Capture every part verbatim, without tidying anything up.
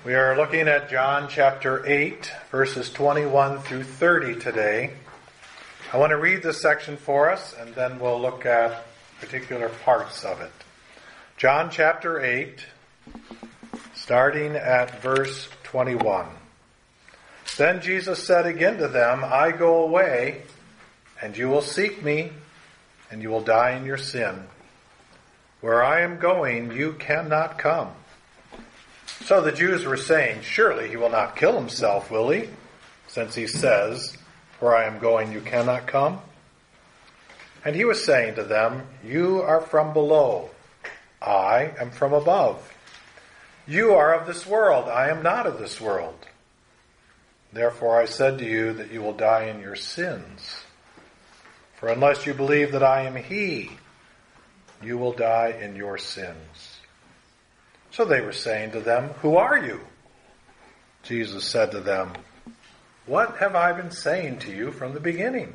We are looking at John chapter eight, verses twenty-one through thirty today. I want to read this section for us, and then we'll look at particular parts of it. John chapter eight, starting at verse twenty-one. Then Jesus said again to them, I go away, and you will seek me, and you will die in your sin. Where I am going, you cannot come. So the Jews were saying, surely he will not kill himself, will he? Since he says, where I am going, you cannot come. And he was saying to them, you are from below. I am from above. You are of this world. I am not of this world. Therefore I said to you that you will die in your sins. For unless you believe that I am he, you will die in your sins. So they were saying to them, who are you? Jesus said to them, what have I been saying to you from the beginning?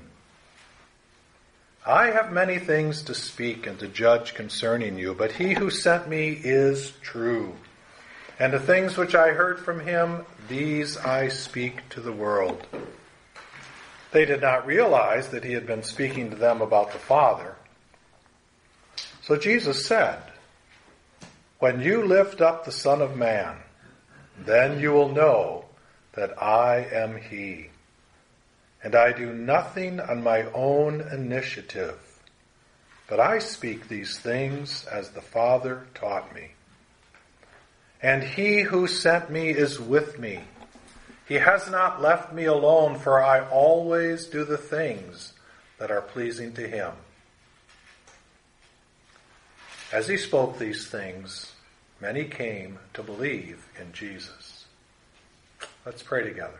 I have many things to speak and to judge concerning you, but he who sent me is true. And the things which I heard from him, these I speak to the world. They did not realize that he had been speaking to them about the Father. So Jesus said, when you lift up the Son of Man, then you will know that I am he. And I do nothing on my own initiative, but I speak these things as the Father taught me. And he who sent me is with me. He has not left me alone, for I always do the things that are pleasing to him. As he spoke these things, many came to believe in Jesus. Let's pray together.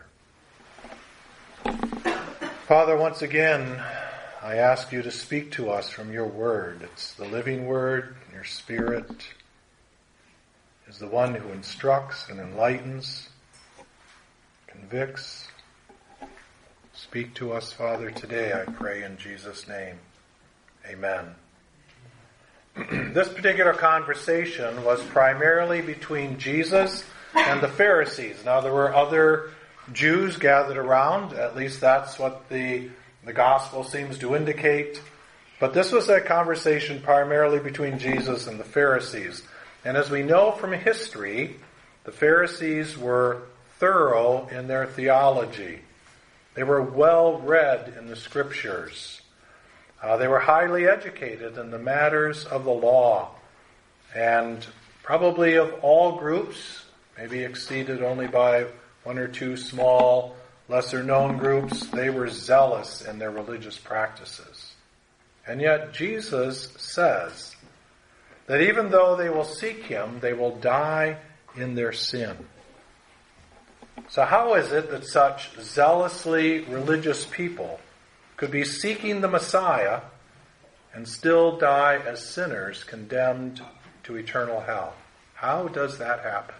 Father, once again, I ask you to speak to us from your word. It's the living word. Your Spirit is the one who instructs and enlightens, convicts. Speak to us, Father, today, I pray in Jesus' name. Amen. This particular conversation was primarily between Jesus and the Pharisees. Now, there were other Jews gathered around. At least that's what the, the gospel seems to indicate. But this was a conversation primarily between Jesus and the Pharisees. And as we know from history, the Pharisees were thorough in their theology. They were well read in the Scriptures. Uh, they were highly educated in the matters of the law, and probably of all groups, maybe exceeded only by one or two small, lesser-known groups, they were zealous in their religious practices. And yet Jesus says that even though they will seek him, they will die in their sin. So how is it that such zealously religious people could be seeking the Messiah and still die as sinners condemned to eternal hell? How does that happen?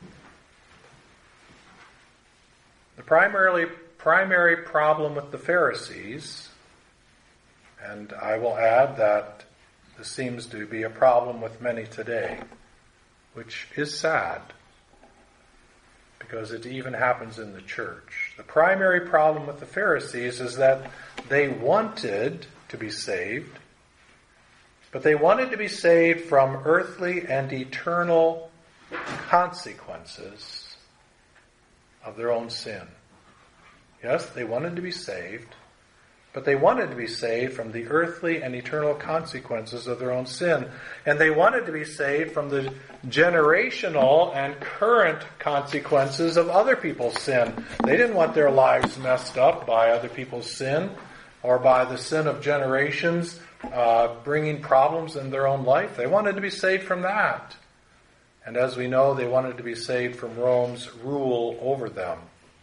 The primarily primary problem with the Pharisees, and I will add that this seems to be a problem with many today, which is sad, because it even happens in the church. The primary problem with the Pharisees is that they wanted to be saved, but they wanted to be saved from earthly and eternal consequences of their own sin. Yes, they wanted to be saved, but they wanted to be saved from the earthly and eternal consequences of their own sin. And they wanted to be saved from the generational and current consequences of other people's sin. They didn't want their lives messed up by other people's sin or by the sin of generations uh, bringing problems in their own life. They wanted to be saved from that. And as we know, they wanted to be saved from Rome's rule over them.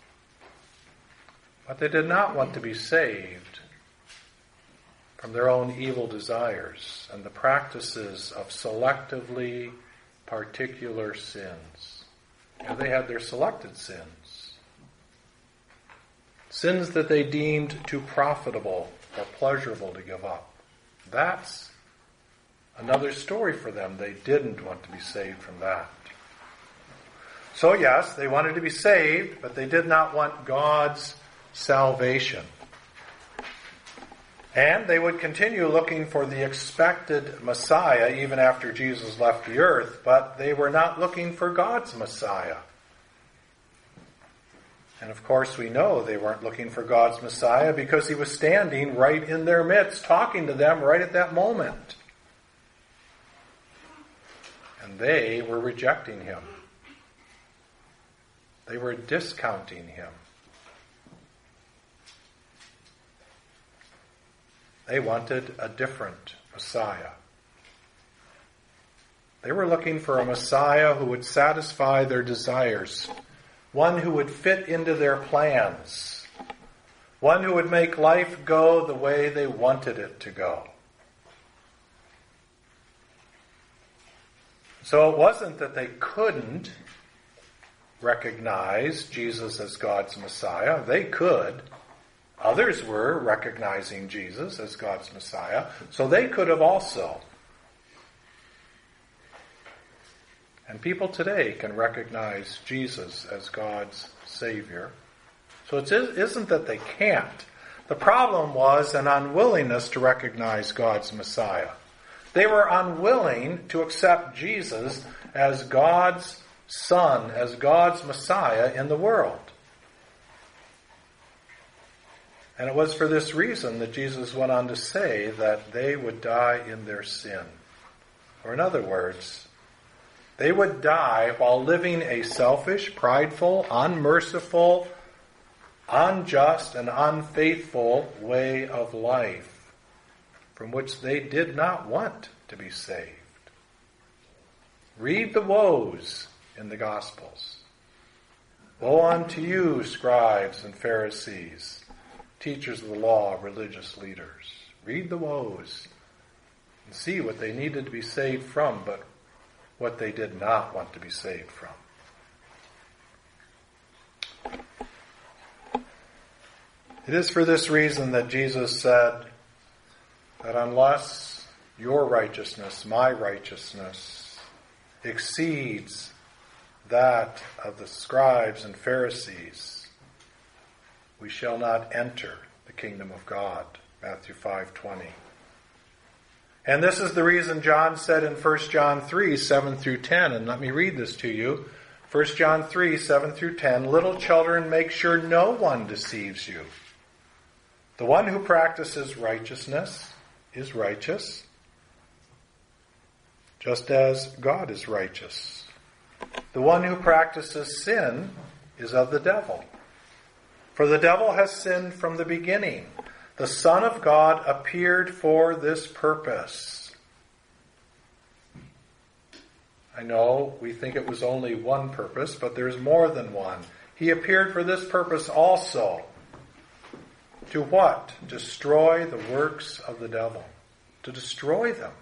But they did not want to be saved from their own evil desires and the practices of selectively particular sins. You know, they had their selected sins. Sins that they deemed too profitable or pleasurable to give up. That's another story for them. They didn't want to be saved from that. So yes, they wanted to be saved, but they did not want God's salvation. And they would continue looking for the expected Messiah even after Jesus left the earth, but they were not looking for God's Messiah. And of course we know they weren't looking for God's Messiah because he was standing right in their midst, talking to them right at that moment. And they were rejecting him. They were discounting him. They wanted a different Messiah. They were looking for a Messiah who would satisfy their desires, one who would fit into their plans, one who would make life go the way they wanted it to go. So it wasn't that they couldn't recognize Jesus as God's Messiah. They could. Others were recognizing Jesus as God's Messiah, so they could have also. And people today can recognize Jesus as God's Savior. So it isn't that they can't. The problem was an unwillingness to recognize God's Messiah. They were unwilling to accept Jesus as God's Son, as God's Messiah in the world. And it was for this reason that Jesus went on to say that they would die in their sin. Or in other words, they would die while living a selfish, prideful, unmerciful, unjust, and unfaithful way of life from which they did not want to be saved. Read the woes in the Gospels. Woe unto you, scribes and Pharisees, teachers of the law, religious leaders. Read the woes and see what they needed to be saved from, but what they did not want to be saved from. It is for this reason that Jesus said that unless your righteousness, my righteousness, exceeds that of the scribes and Pharisees, we shall not enter the kingdom of God. Matthew five twenty. And this is the reason John said in First John three, seven through ten, and let me read this to you. First John three, seven through ten, little children, make sure no one deceives you. The one who practices righteousness is righteous, just as God is righteous. The one who practices sin is of the devil. For the devil has sinned from the beginning. The Son of God appeared for this purpose. I know we think it was only one purpose, but there's more than one. He appeared for this purpose also. To what? Destroy the works of the devil. To destroy them.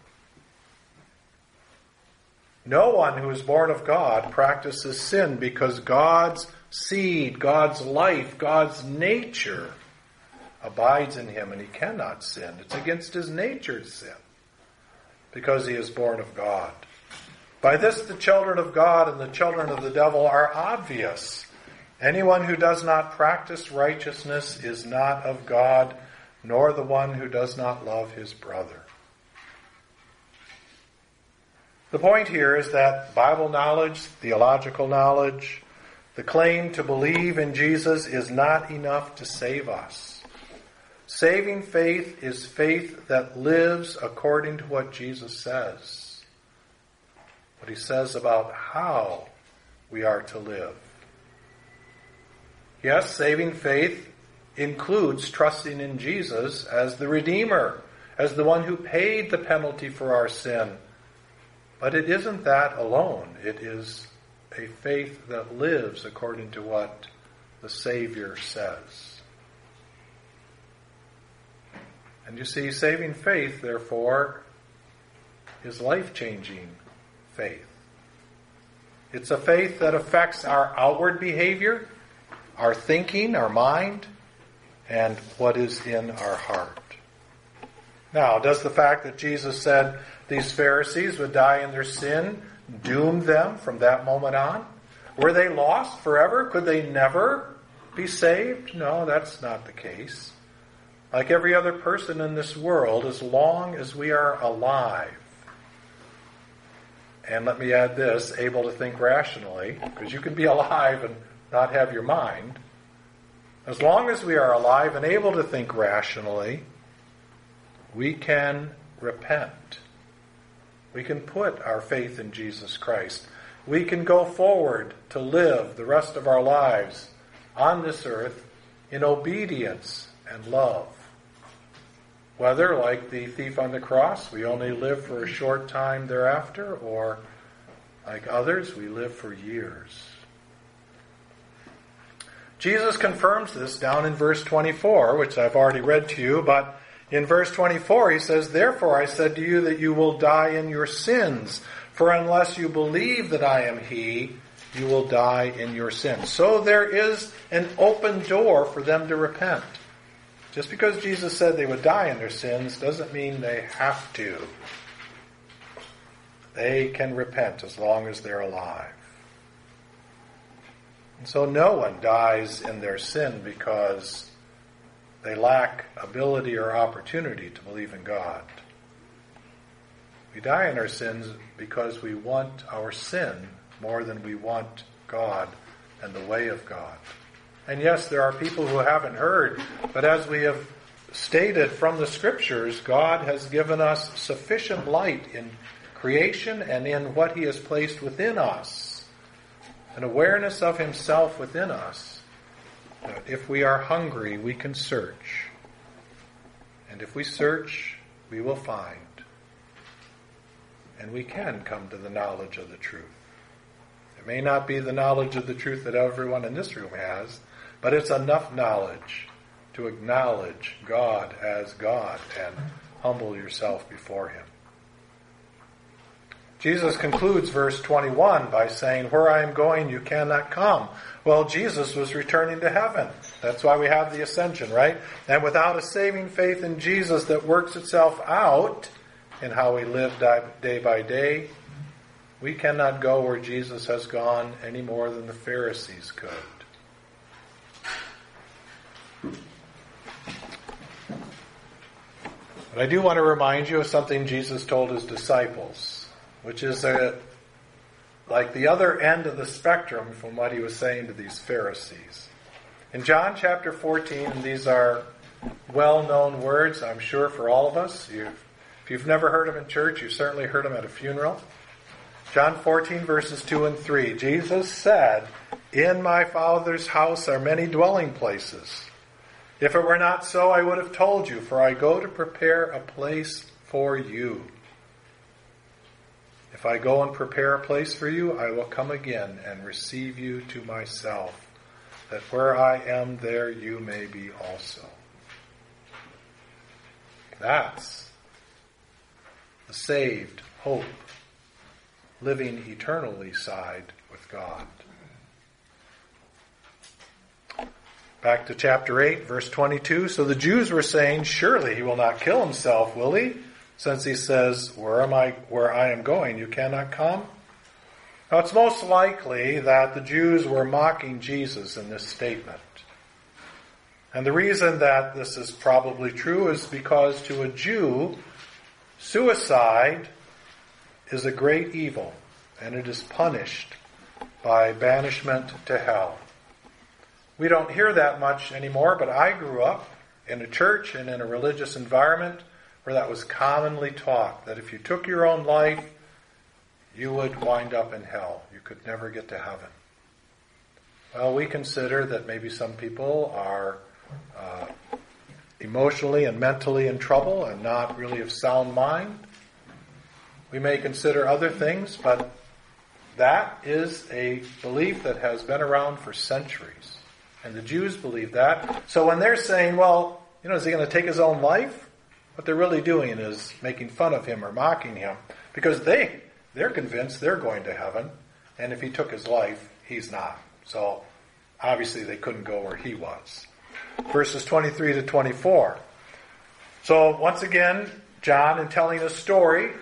No one who is born of God practices sin because God's seed, God's life, God's nature abides in him, and he cannot sin. It's against his nature to sin because he is born of God. By this the children of God and the children of the devil are obvious. Anyone who does not practice righteousness is not of God, nor the one who does not love his brother. The point here is that Bible knowledge, theological knowledge, the claim to believe in Jesus is not enough to save us. Saving faith is faith that lives according to what Jesus says. What he says about how we are to live. Yes, saving faith includes trusting in Jesus as the Redeemer, as the one who paid the penalty for our sin. But it isn't that alone. It is a faith that lives according to what the Savior says. And you see, saving faith, therefore, is life-changing faith. It's a faith that affects our outward behavior, our thinking, our mind, and what is in our heart. Now, does the fact that Jesus said these Pharisees would die in their sin doom them from that moment on? Were they lost forever? Could they never be saved? No, that's not the case. Like every other person in this world, as long as we are alive, and let me add this, able to think rationally, because you can be alive and not have your mind. As long as we are alive and able to think rationally, we can repent. We can put our faith in Jesus Christ. We can go forward to live the rest of our lives on this earth in obedience and love. Whether, like the thief on the cross, we only live for a short time thereafter, or, like others, we live for years. Jesus confirms this down in verse twenty-four, which I've already read to you, but in verse twenty-four he says, "Therefore I said to you that you will die in your sins, for unless you believe that I am He, you will die in your sins." So there is an open door for them to repent. Just because Jesus said they would die in their sins doesn't mean they have to. They can repent as long as they're alive. And so no one dies in their sin because they lack ability or opportunity to believe in God. We die in our sins because we want our sin more than we want God and the way of God. And yes, there are people who haven't heard, but as we have stated from the Scriptures, God has given us sufficient light in creation and in what He has placed within us, an awareness of Himself within us, that if we are hungry, we can search. And if we search, we will find. And we can come to the knowledge of the truth. It may not be the knowledge of the truth that everyone in this room has, but it's enough knowledge to acknowledge God as God and humble yourself before Him. Jesus concludes verse twenty-one by saying, "Where I am going, you cannot come." Well, Jesus was returning to heaven. That's why we have the ascension, right? And without a saving faith in Jesus that works itself out in how we live day by day, we cannot go where Jesus has gone any more than the Pharisees could. But I do want to remind you of something Jesus told His disciples, which is a, like the other end of the spectrum from what He was saying to these Pharisees. In John chapter fourteen, and these are well-known words, I'm sure, for all of us. You've, if you've never heard them in church, you've certainly heard them at a funeral. John fourteen, verses two and three. Jesus said, "In my Father's house are many dwelling places. If it were not so, I would have told you, for I go to prepare a place for you. If I go and prepare a place for you, I will come again and receive you to myself, that where I am, there you may be also." That's the saved hope, living eternally side with God. Back to chapter eight, verse twenty-two. So the Jews were saying, "Surely He will not kill Himself, will He? Since He says, where am I, where I am going, you cannot come?" Now it's most likely that the Jews were mocking Jesus in this statement. And the reason that this is probably true is because to a Jew, suicide is a great evil, and it is punished by banishment to hell. We don't hear that much anymore, but I grew up in a church and in a religious environment where that was commonly taught, that if you took your own life, you would wind up in hell. You could never get to heaven. Well, we consider that maybe some people are uh, emotionally and mentally in trouble and not really of sound mind. We may consider other things, but that is a belief that has been around for centuries. And the Jews believe that. So when they're saying, well, you know, is He going to take His own life? What they're really doing is making fun of Him or mocking Him, because they, they're convinced they're going to heaven, and if He took His life, He's not. So obviously they couldn't go where He was. Verses twenty-three to twenty-four. So once again, John, in telling a story,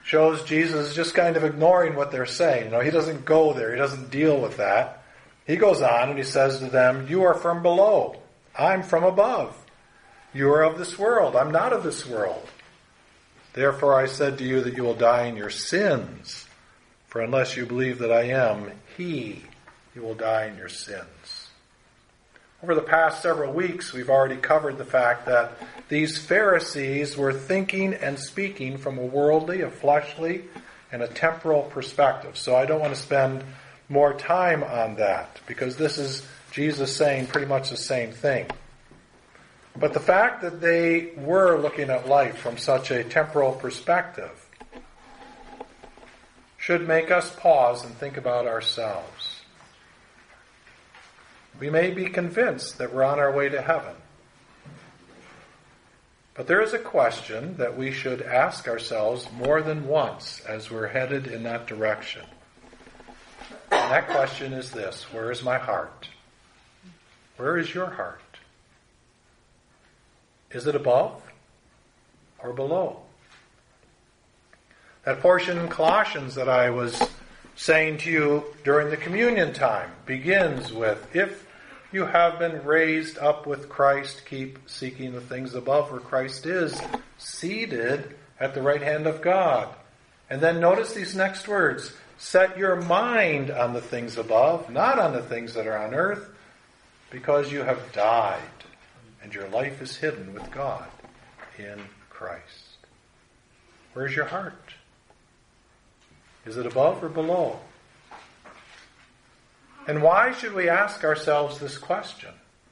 shows Jesus is just kind of ignoring what they're saying. You know, he doesn't go there. He doesn't deal with that. He goes on and he says to them, you are from below. I'm from above. You are of this world. I'm not of this world. Therefore I said to you that you will die in your sins. For unless you believe that I am He, you will die in your sins. Over the past several weeks, we've already covered the fact that these Pharisees were thinking and speaking from a worldly, a fleshly, and a temporal perspective. So I don't want to spend more time on that, because this is Jesus saying pretty much the same thing. But the fact that they were looking at life from such a temporal perspective should make us pause and think about ourselves. We may be convinced that we're on our way to heaven. But there is a question that we should ask ourselves more than once as we're headed in that direction. And that question is this: where is my heart? Where is your heart? Is it above or below? That portion in Colossians that I was saying to you during the communion time begins with, if you have been raised up with Christ, keep seeking the things above where Christ is, seated at the right hand of God. And then notice these next words: set your mind on the things above, not on the things that are on earth, because you have died, and your life is hidden with God in Christ. Where's your heart? Is it above or below? And why should we ask ourselves this question?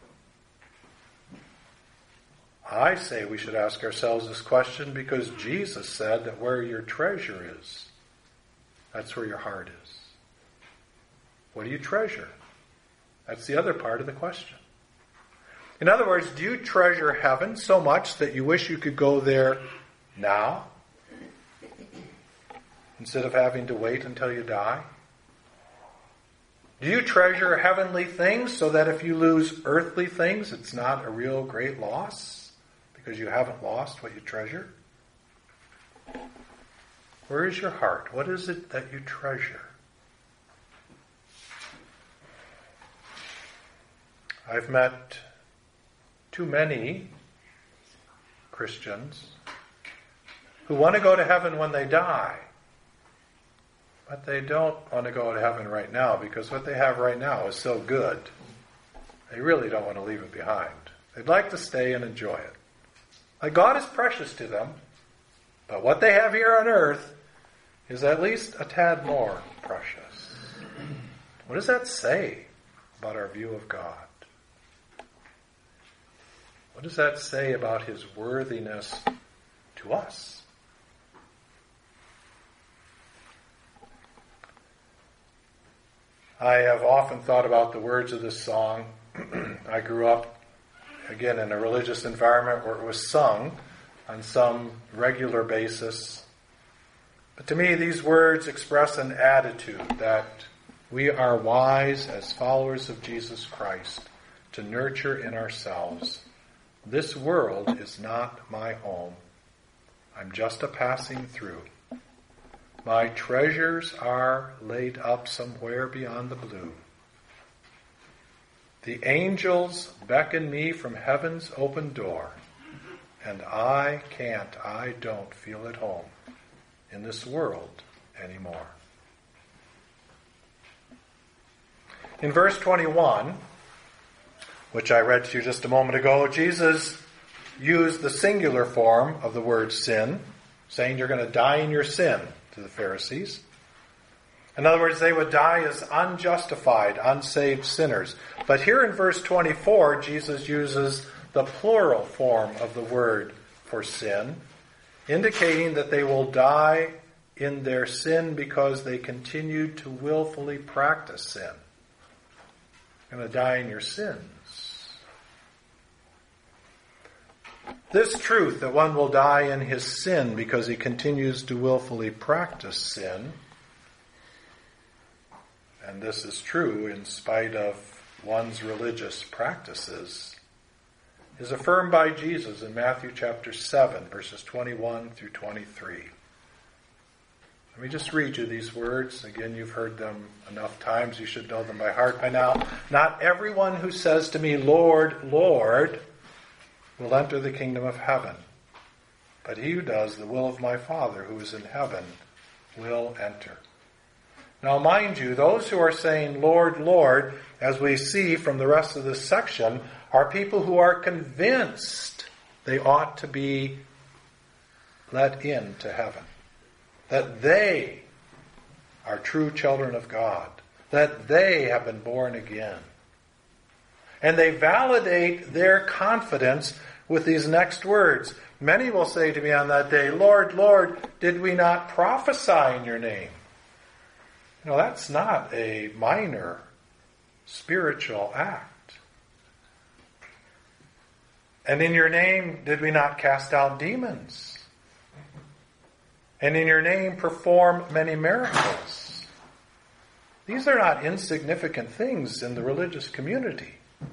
I say we should ask ourselves this question because Jesus said that where your treasure is, that's where your heart is. What do you treasure? That's the other part of the question. In other words, do you treasure heaven so much that you wish you could go there now, instead of having to wait until you die? Do you treasure heavenly things so that if you lose earthly things, it's not a real great loss because you haven't lost what you treasure? Where is your heart? What is it that you treasure? I've met too many Christians who want to go to heaven when they die, but they don't want to go to heaven right now because what they have right now is so good. They really don't want to leave it behind. They'd like to stay and enjoy it. Like, God is precious to them, but what they have here on earth is at least a tad more precious. What does that say about our view of God? What does that say about His worthiness to us? I have often thought about the words of this song. I grew up, again, in a religious environment where it was sung on some regular basis. But to me, these words express an attitude that we are wise as followers of Jesus Christ to nurture in ourselves. This world is not my home. I'm just a passing through. My treasures are laid up somewhere beyond the blue. The angels beckon me from heaven's open door, and I can't, I don't feel at home in this world anymore. In verse twenty-one, which I read to you just a moment ago, Jesus used the singular form of the word sin, saying you're going to die in your sin to the Pharisees. In other words, they would die as unjustified, unsaved sinners. But here in verse twenty-four, Jesus uses the plural form of the word for sin, indicating that they will die in their sin because they continued to willfully practice sin. You're going to die in your sins. This truth that one will die in his sin because he continues to willfully practice sin, and this is true in spite of one's religious practices, is affirmed by Jesus in Matthew chapter seven, verses twenty-one through twenty-three. Let me just read you these words. Again, you've heard them enough times. You should know them by heart by now. Not everyone who says to me, Lord, Lord, will enter the kingdom of heaven. But he who does the will of my Father who is in heaven will enter. Now mind you, those who are saying, Lord, Lord, as we see from the rest of this section, are people who are convinced they ought to be let into heaven. That they are true children of God. That they have been born again. And they validate their confidence with these next words. Many will say to me on that day, Lord, Lord, did we not prophesy in your name? You know, that's not a minor spiritual act. And in your name did we not cast out demons? And in your name perform many miracles? These are not insignificant things in the religious community.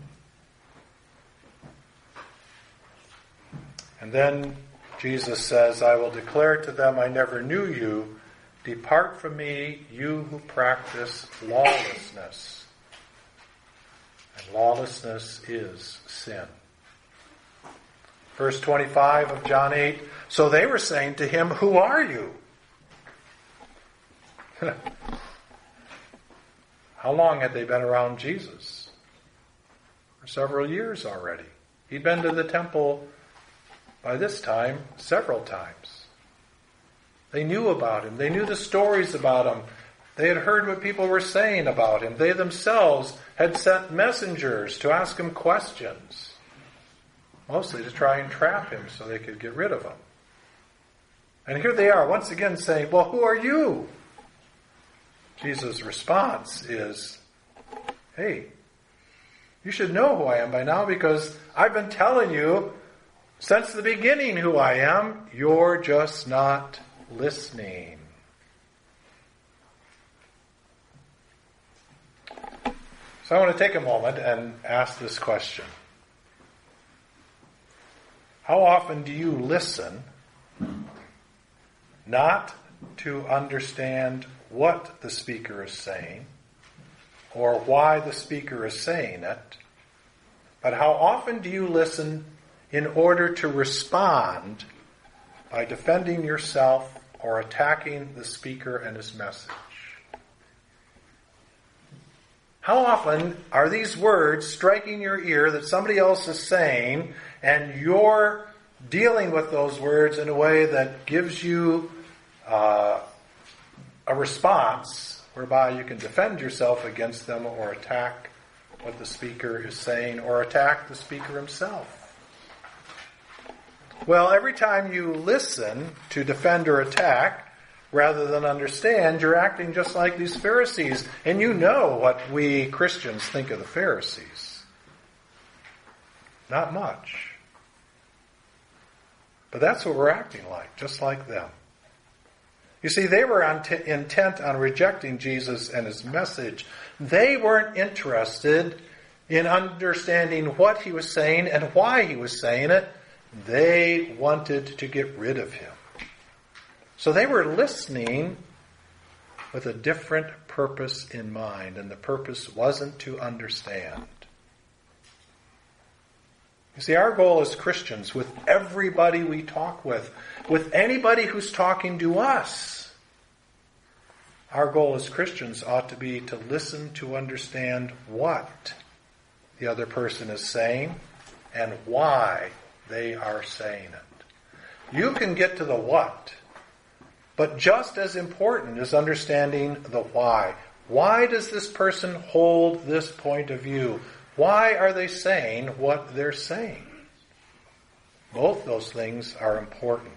And then Jesus says, I will declare to them, I never knew you. Depart from me, you who practice lawlessness. And lawlessness is sin. Verse twenty-five of John eight, so they were saying to him, who are you? How long had they been around Jesus? For several years already. He'd been to the temple by this time several times. They knew about him. They knew the stories about him. They had heard what people were saying about him. They themselves had sent messengers to ask him questions. Mostly to try and trap him so they could get rid of him. And here they are once again saying, well, who are you? Jesus' response is, hey, you should know who I am by now because I've been telling you since the beginning who I am. You're just not listening. So I want to take a moment and ask this question. How often do you listen not to understand what the speaker is saying or why the speaker is saying it, but how often do you listen in order to respond by defending yourself or attacking the speaker and his message? How often are these words striking your ear that somebody else is saying, and you're dealing with those words in a way that gives you uh, a response whereby you can defend yourself against them or attack what the speaker is saying or attack the speaker himself? Well, every time you listen to defend or attack, rather than understand, you're acting just like these Pharisees. And you know what we Christians think of the Pharisees. Not much. But that's what we're acting like, just like them. You see, they were intent on rejecting Jesus and his message. They weren't interested in understanding what he was saying and why he was saying it. They wanted to get rid of him. So they were listening with a different purpose in mind, and the purpose wasn't to understand. You see, our goal as Christians, with everybody we talk with, with anybody who's talking to us, our goal as Christians ought to be to listen to understand what the other person is saying and why they are saying it. You can get to the what, but just as important is understanding the why. Why does this person hold this point of view? Why are they saying what they're saying? Both those things are important.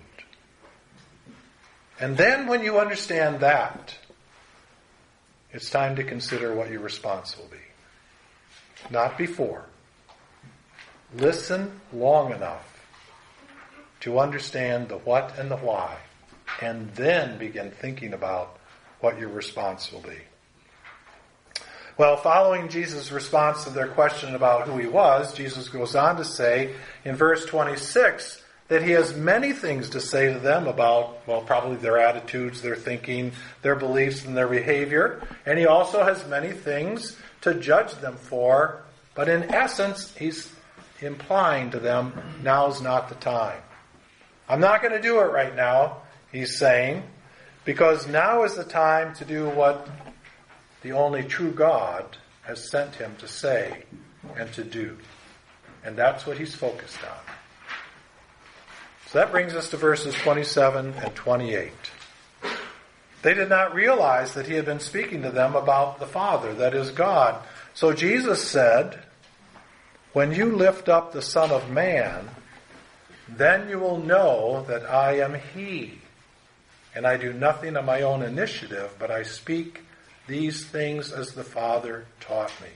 And then when you understand that, it's time to consider what your response will be. Not before. Listen long enough to understand the what and the why, and then begin thinking about what your response will be. Well, following Jesus' response to their question about who he was, Jesus goes on to say in verse twenty-six, that he has many things to say to them about, well, probably their attitudes, their thinking, their beliefs, and their behavior. And he also has many things to judge them for. But in essence, he's implying to them, now's not the time. I'm not going to do it right now, he's saying, because now is the time to do what the only true God has sent him to say and to do. And that's what he's focused on. So that brings us to verses twenty-seven and twenty-eight. They did not realize that he had been speaking to them about the Father, that is God. So Jesus said, when you lift up the Son of Man, then you will know that I am he. And I do nothing of my own initiative, but I speak these things as the Father taught me.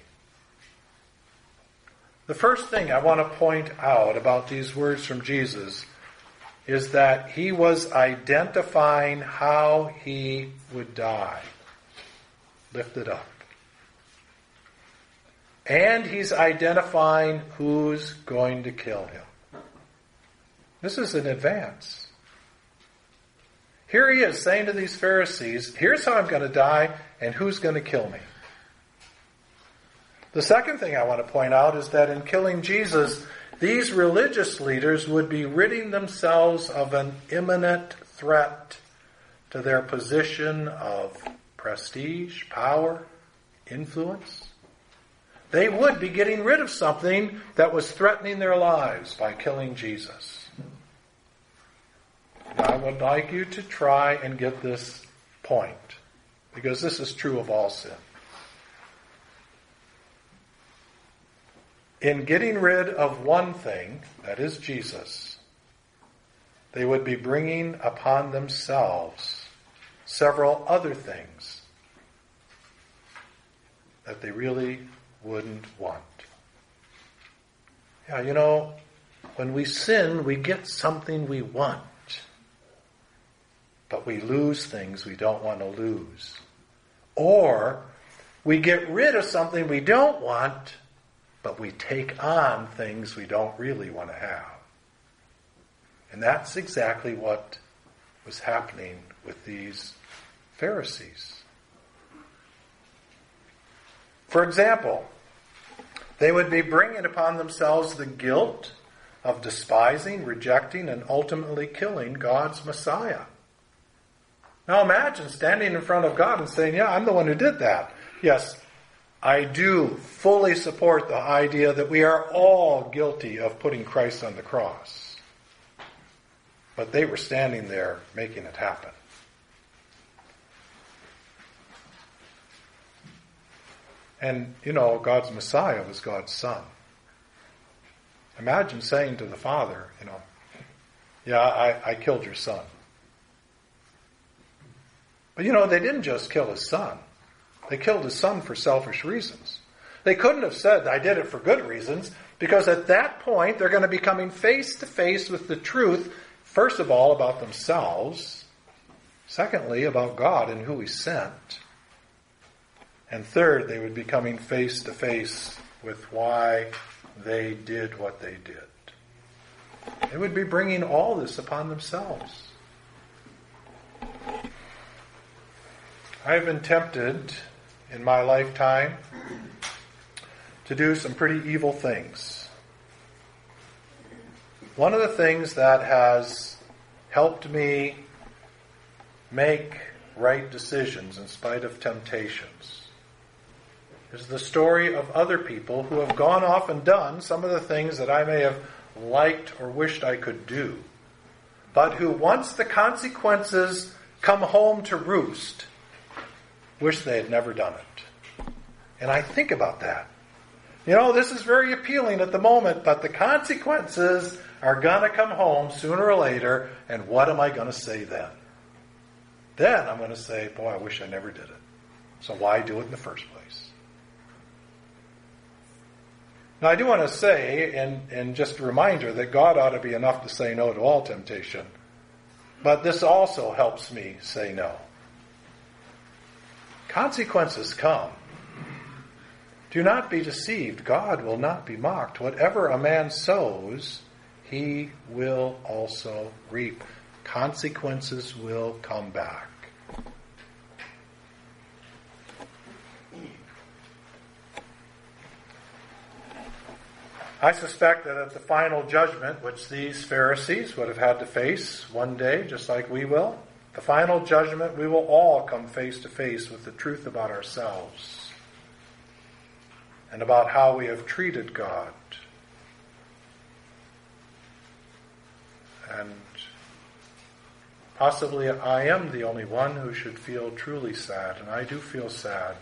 The first thing I want to point out about these words from Jesus is that he was identifying how he would die. Lifted up. And he's identifying who's going to kill him. This is in advance. Here he is saying to these Pharisees, here's how I'm going to die and who's going to kill me. The second thing I want to point out is that in killing Jesus, these religious leaders would be ridding themselves of an imminent threat to their position of prestige, power, influence. They would be getting rid of something that was threatening their lives by killing Jesus. Now, I would like you to try and get this point, because this is true of all sin. In getting rid of one thing, that is Jesus, they would be bringing upon themselves several other things that they really wouldn't want. Yeah, you know, when we sin, we get something we want, but we lose things we don't want to lose. Or we get rid of something we don't want, but we take on things we don't really want to have. And that's exactly what was happening with these Pharisees. For example, they would be bringing upon themselves the guilt of despising, rejecting, and ultimately killing God's Messiah. Now imagine standing in front of God and saying, yeah, I'm the one who did that. Yes, I do fully support the idea that we are all guilty of putting Christ on the cross. But they were standing there making it happen. And, you know, God's Messiah was God's Son. Imagine saying to the Father, you know, yeah, I, I killed your son. But, you know, they didn't just kill his son. They killed his son for selfish reasons. They couldn't have said, I did it for good reasons, because at that point they're going to be coming face to face with the truth, first of all, about themselves, secondly, about God and who he sent, and third, they would be coming face to face with why they did what they did. They would be bringing all this upon themselves. I've been tempted in my lifetime to do some pretty evil things. One of the things that has helped me make right decisions in spite of temptations is the story of other people who have gone off and done some of the things that I may have liked or wished I could do, but who, once the consequences come home to roost, wish they had never done it. And I think about that. You know, this is very appealing at the moment, but the consequences are going to come home sooner or later, and what am I going to say then? Then I'm going to say, boy, I wish I never did it. So why do it in the first place? Now, I do want to say, and, and just a reminder, that God ought to be enough to say no to all temptation. But this also helps me say no. Consequences come. Do not be deceived. God will not be mocked. Whatever a man sows, he will also reap. Consequences will come back. I suspect that at the final judgment, which these Pharisees would have had to face one day, just like we will, the final judgment, we will all come face to face with the truth about ourselves and about how we have treated God. And possibly I am the only one who should feel truly sad, and I do feel sad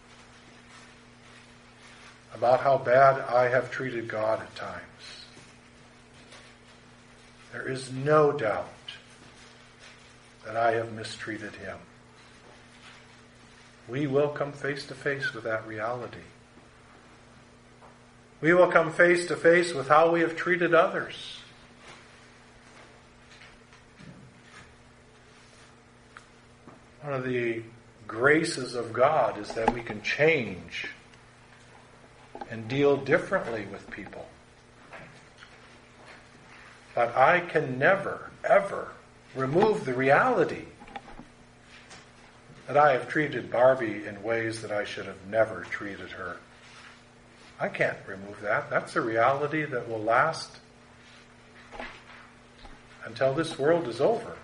about how bad I have treated God at times. There is no doubt that I have mistreated him. We will come face to face with that reality. We will come face to face with how we have treated others. One of the graces of God is that we can change and deal differently with people. But I can never, ever remove the reality that I have treated Barbie in ways that I should have never treated her. I can't remove that. That's a reality that will last until this world is over.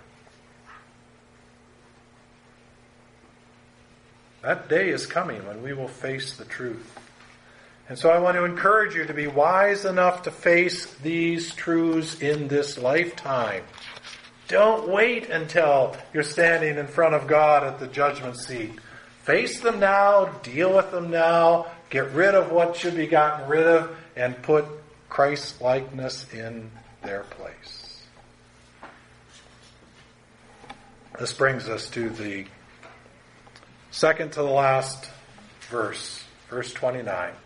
That day is coming when we will face the truth. And so I want to encourage you to be wise enough to face these truths in this lifetime. Don't wait until you're standing in front of God at the judgment seat. Face them now, deal with them now, get rid of what should be gotten rid of, and put Christ-likeness in their place. This brings us to the second to the last verse, verse twenty-nine.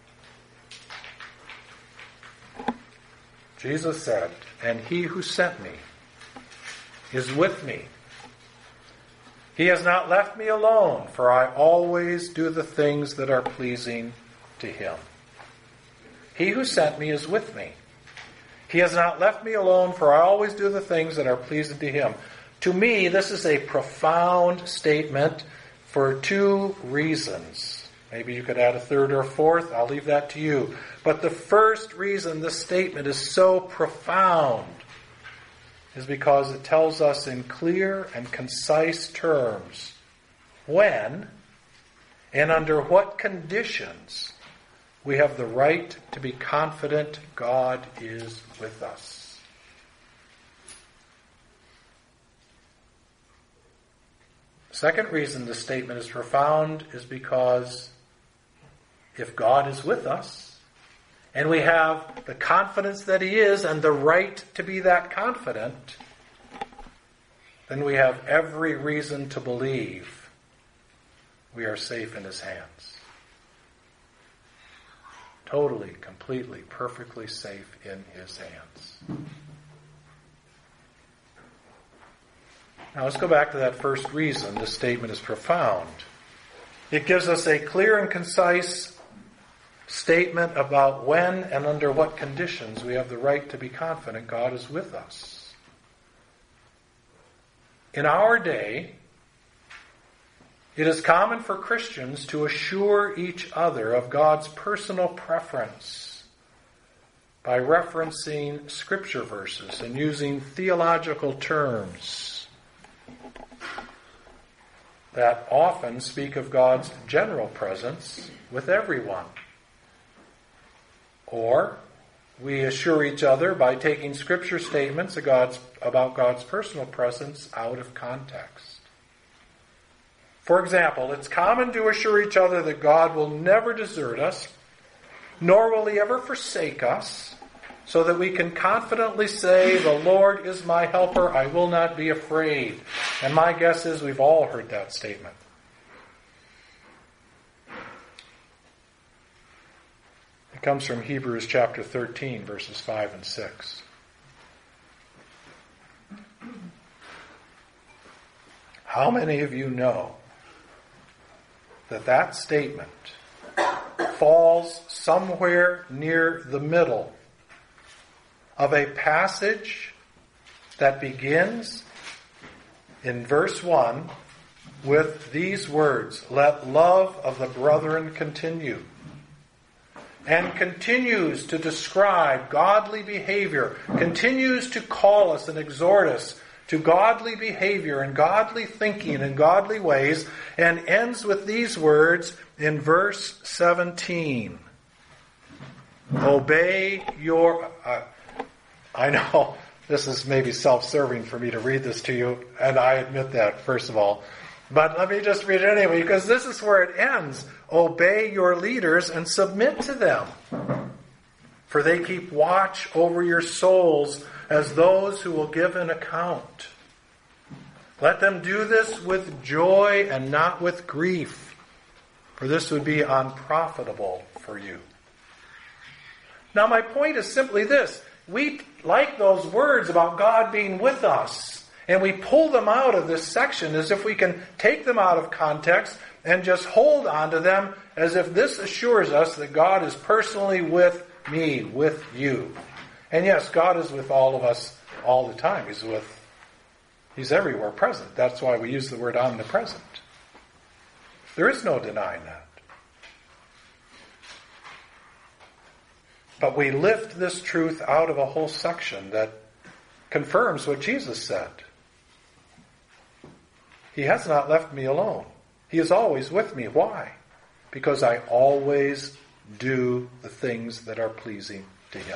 Jesus said, "And he who sent me is with me. He has not left me alone, for I always do the things that are pleasing to him." He who sent me is with me. He has not left me alone, for I always do the things that are pleasing to him. To me, this is a profound statement for two reasons. Maybe you could add a third or a fourth. I'll leave that to you. But the first reason this statement is so profound is because it tells us in clear and concise terms when and under what conditions we have the right to be confident God is with us. The second reason this statement is profound is because if God is with us, and we have the confidence that he is and the right to be that confident, then we have every reason to believe we are safe in his hands. Totally, completely, perfectly safe in his hands. Now let's go back to that first reason this statement is profound. It gives us a clear and concise statement about when and under what conditions we have the right to be confident God is with us. In our day, it is common for Christians to assure each other of God's personal preference by referencing scripture verses and using theological terms that often speak of God's general presence with everyone. Or we assure each other by taking scripture statements of God's, about God's personal presence out of context. For example, it's common to assure each other that God will never desert us, nor will he ever forsake us, so that we can confidently say, "The Lord is my helper, I will not be afraid." And my guess is we've all heard that statement. It comes from Hebrews chapter thirteen, verses five and six. How many of you know that that statement falls somewhere near the middle of a passage that begins in verse one with these words, "Let love of the brethren continue," and continues to describe godly behavior, continues to call us and exhort us to godly behavior and godly thinking and godly ways, and ends with these words in verse seventeen. Obey your... Uh, I know this is maybe self-serving for me to read this to you, and I admit that, first of all. But let me just read it anyway, because this is where it ends. Obey your leaders and submit to them, for they keep watch over your souls as those who will give an account. Let them do this with joy and not with grief, for this would be unprofitable for you. Now my point is simply this. We like those words about God being with us, and we pull them out of this section as if we can take them out of context and just hold on to them as if this assures us that God is personally with me, with you. And yes, God is with all of us all the time. He's with, He's everywhere present. That's why we use the word omnipresent. There is no denying that. But we lift this truth out of a whole section that confirms what Jesus said. He has not left me alone. He is always with me. Why? Because I always do the things that are pleasing to Him.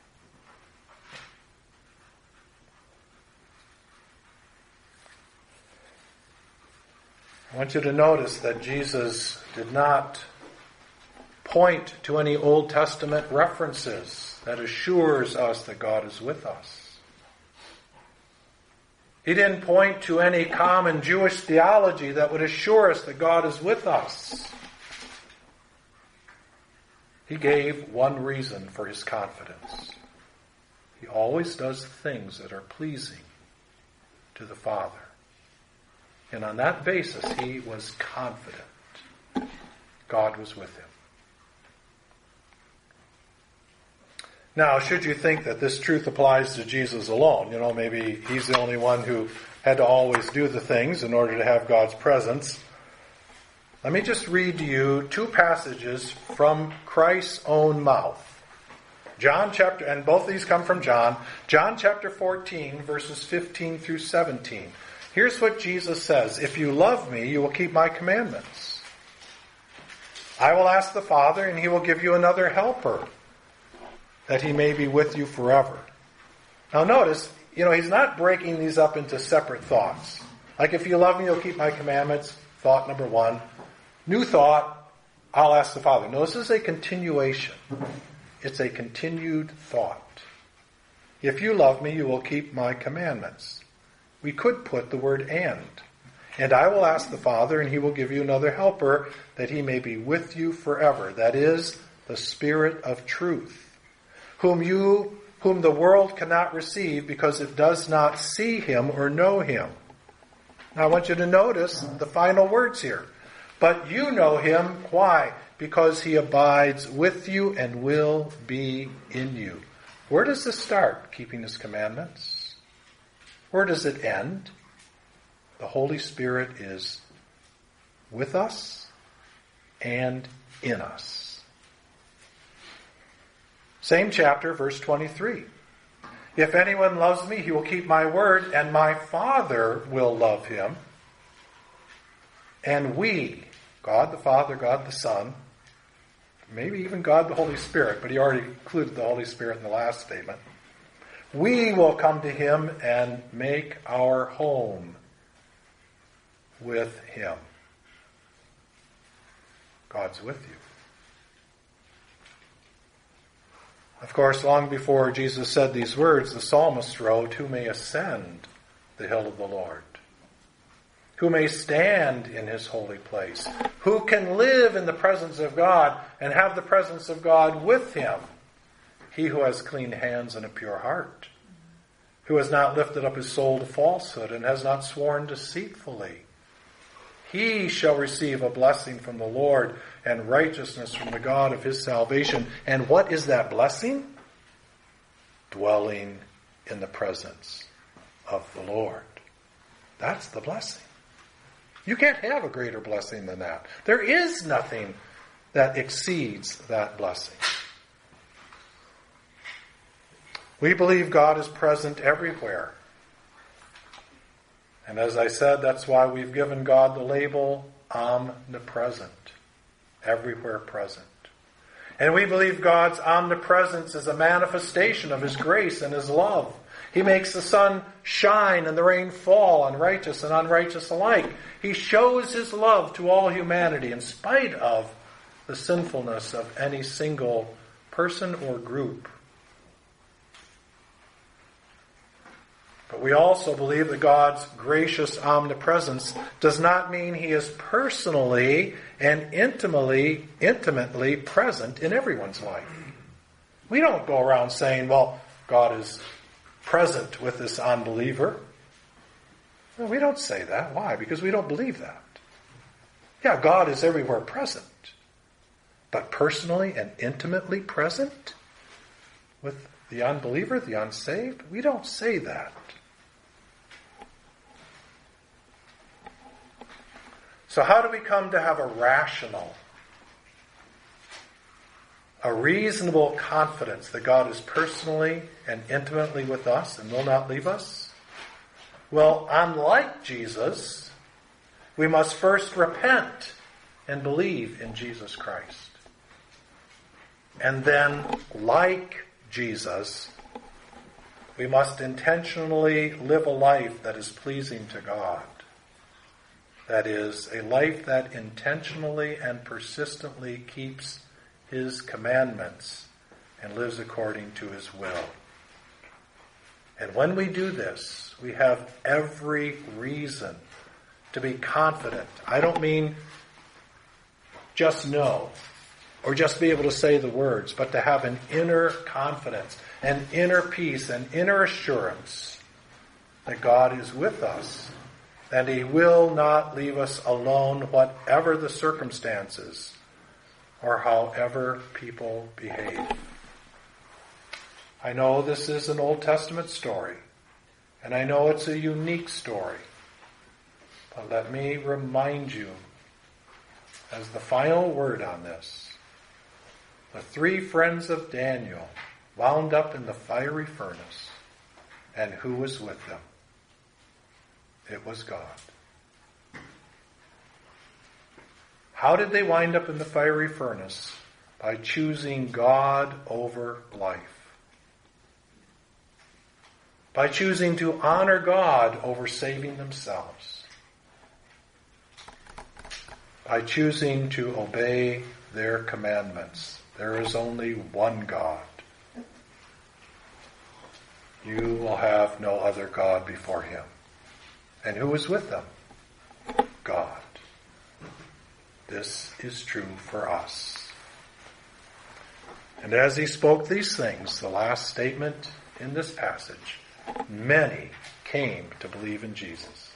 I want you to notice that Jesus did not point to any Old Testament references that assures us that God is with us. He didn't point to any common Jewish theology that would assure us that God is with us. He gave one reason for His confidence. He always does things that are pleasing to the Father. And on that basis, He was confident God was with Him. Now, should you think that this truth applies to Jesus alone, you know, maybe He's the only one who had to always do the things in order to have God's presence, let me just read to you two passages from Christ's own mouth. John chapter, and both these come from John, John chapter fourteen, verses fifteen through seventeen. Here's what Jesus says, "If you love me, you will keep my commandments. I will ask the Father, and He will give you another helper, that He may be with you forever." Now notice, you know, He's not breaking these up into separate thoughts. Like, if you love me, you'll keep my commandments, thought number one. New thought, I'll ask the Father. No, this is a continuation. It's a continued thought. If you love me, you will keep my commandments. We could put the word "and." And I will ask the Father, and He will give you another helper, that He may be with you forever. That is, the Spirit of truth, whom you, whom the world cannot receive because it does not see Him or know Him. Now I want you to notice the final words here. But you know Him. Why? Because He abides with you and will be in you. Where does this start? Keeping His commandments. Where does it end? The Holy Spirit is with us and in us. Same chapter, verse twenty-three. If anyone loves me, he will keep my word, and my Father will love him. And we, God the Father, God the Son, maybe even God the Holy Spirit, but he already included the Holy Spirit in the last statement, we will come to Him and make our home with Him. God's with you. Of course, long before Jesus said these words, the psalmist wrote, "Who may ascend the hill of the Lord? Who may stand in His holy place? Who can live in the presence of God and have the presence of God with him? He who has clean hands and a pure heart, who has not lifted up his soul to falsehood and has not sworn deceitfully. He shall receive a blessing from the Lord and righteousness from the God of his salvation." And what is that blessing? dwelling in the presence of the Lord. That's the blessing. You can't have a greater blessing than that. There is nothing that exceeds that blessing. We believe God is present everywhere. And as I said, that's why we've given God the label omnipresent. Everywhere present. And we believe God's omnipresence is a manifestation of His grace and His love. He makes the sun shine and the rain fall on righteous and unrighteous alike. He shows His love to all humanity in spite of the sinfulness of any single person or group. But we also believe that God's gracious omnipresence does not mean He is personally and intimately, intimately present in everyone's life. We don't go around saying, well, God is present with this unbeliever. No, we don't say that. Why? Because we don't believe that. Yeah, God is everywhere present. But personally and intimately present with the unbeliever, the unsaved, we don't say that. So how do we come to have a rational, a reasonable confidence that God is personally and intimately with us and will not leave us? Well, unlike Jesus, we must first repent and believe in Jesus Christ. And then, like Jesus, we must intentionally live a life that is pleasing to God. That is, a life that intentionally and persistently keeps His commandments and lives according to His will. And when we do this, we have every reason to be confident. I don't mean just know or just be able to say the words, but to have an inner confidence, an inner peace, an inner assurance that God is with us and He will not leave us alone whatever the circumstances or however people behave. I know this is an Old Testament story, and I know it's a unique story. But let me remind you, as the final word on this, the three friends of Daniel wound up in the fiery furnace, and who was with them? It was God. How did they wind up in the fiery furnace? By choosing God over life. By choosing to honor God over saving themselves. By choosing to obey their commandments. There is only one God. You will have no other God before Him. And who was with them? God. This is true for us. And as He spoke these things, the last statement in this passage, many came to believe in Jesus.